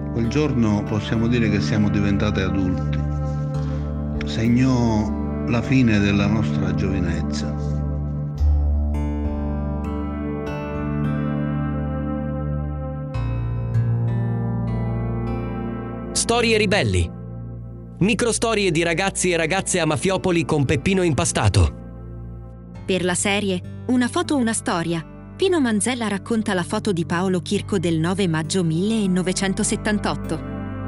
Quel giorno possiamo dire che siamo diventati adulti. Segnò la fine della nostra giovinezza. Storie ribelli. Microstorie di ragazzi e ragazze a Mafiopoli con Peppino Impastato. Per la serie Una foto, una storia, Pino Manzella racconta la foto di Paolo Chirco del 9 maggio 1978.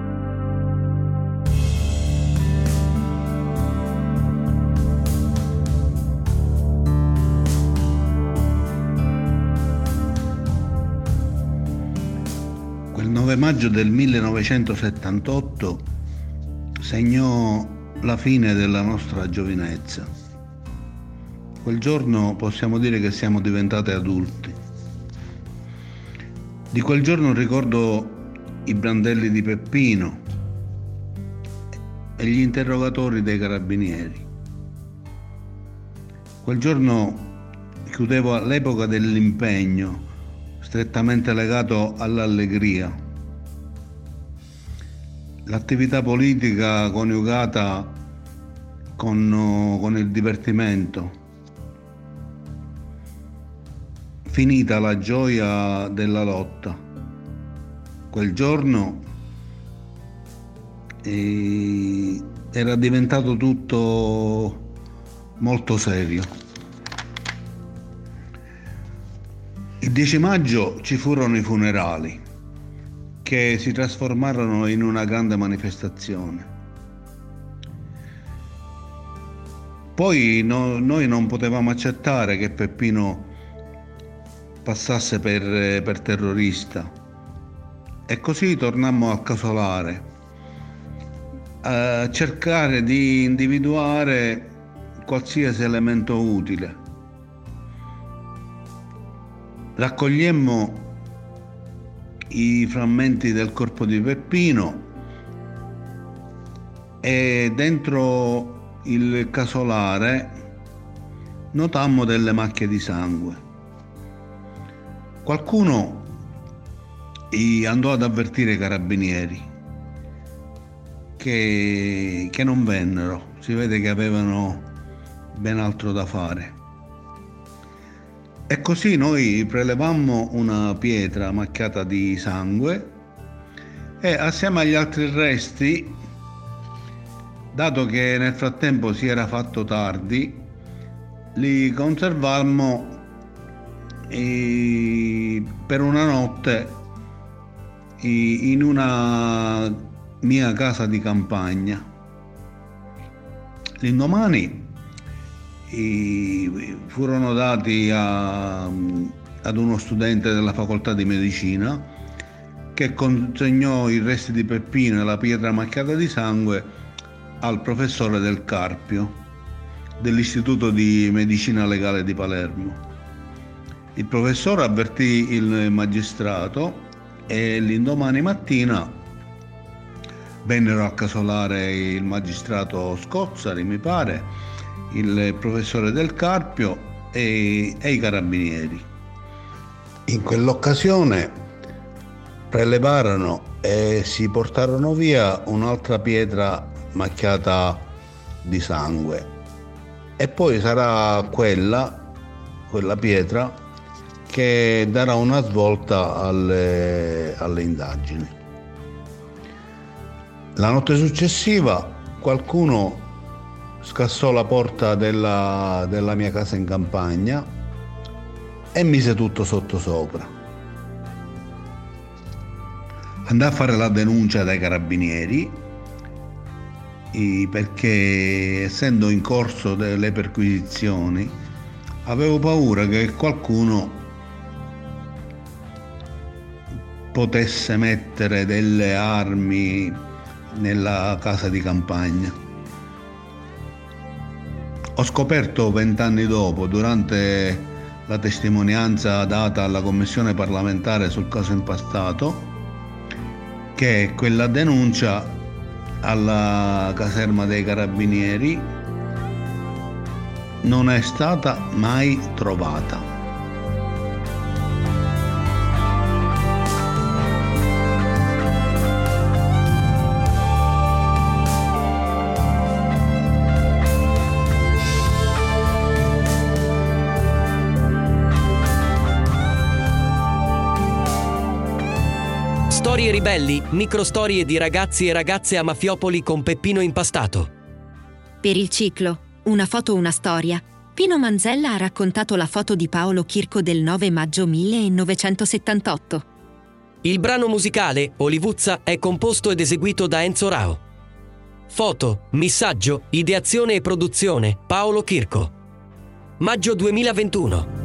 Quel 9 maggio del 1978 segnò la fine della nostra giovinezza. Quel giorno possiamo dire che siamo diventati adulti. Di quel giorno ricordo i brandelli di Peppino e gli interrogatori dei carabinieri. Quel giorno chiudevo all'epoca dell'impegno, strettamente legato all'allegria. L'attività politica coniugata con il divertimento. Finita la gioia della lotta. Quel giorno era diventato tutto molto serio. Il 10 maggio ci furono i funerali, che si trasformarono in una grande manifestazione. Poi noi non potevamo accettare che Peppino passasse per terrorista e così tornammo al casolare a cercare di individuare qualsiasi elemento utile. Raccogliemmo i frammenti del corpo di Peppino e dentro il casolare notammo delle macchie di sangue. Qualcuno andò ad avvertire i carabinieri che non vennero, si vede che avevano ben altro da fare. E così noi prelevammo una pietra macchiata di sangue e assieme agli altri resti, dato che nel frattempo si era fatto tardi, li conservammo per una notte in una mia casa di campagna. L'indomani furono dati ad uno studente della facoltà di medicina che consegnò i resti di Peppino e la pietra macchiata di sangue al professore Del Carpio dell'Istituto di Medicina Legale di Palermo. Il professore avvertì il magistrato e l'indomani mattina vennero a casolare il magistrato Scozzari, mi pare, il professore Del Carpio e i carabinieri. In quell'occasione prelevarono e si portarono via un'altra pietra macchiata di sangue e poi sarà quella pietra che darà una svolta alle indagini. La notte successiva qualcuno scassò la porta della mia casa in campagna e mise tutto sottosopra. Andai a fare la denuncia dai carabinieri perché, essendo in corso delle perquisizioni, avevo paura che qualcuno potesse mettere delle armi nella casa di campagna. Ho scoperto 20 anni dopo, durante la testimonianza data alla commissione parlamentare sul caso Impastato, che quella denuncia alla caserma dei carabinieri non è stata mai trovata. Storie ribelli, microstorie di ragazzi e ragazze a Mafiopoli con Peppino Impastato. Per il ciclo Una foto, una storia, Pino Manzella ha raccontato la foto di Paolo Chirco del 9 maggio 1978. Il brano musicale, Olivuzza, è composto ed eseguito da Enzo Rao. Foto, missaggio, ideazione e produzione, Paolo Chirco. Maggio 2021.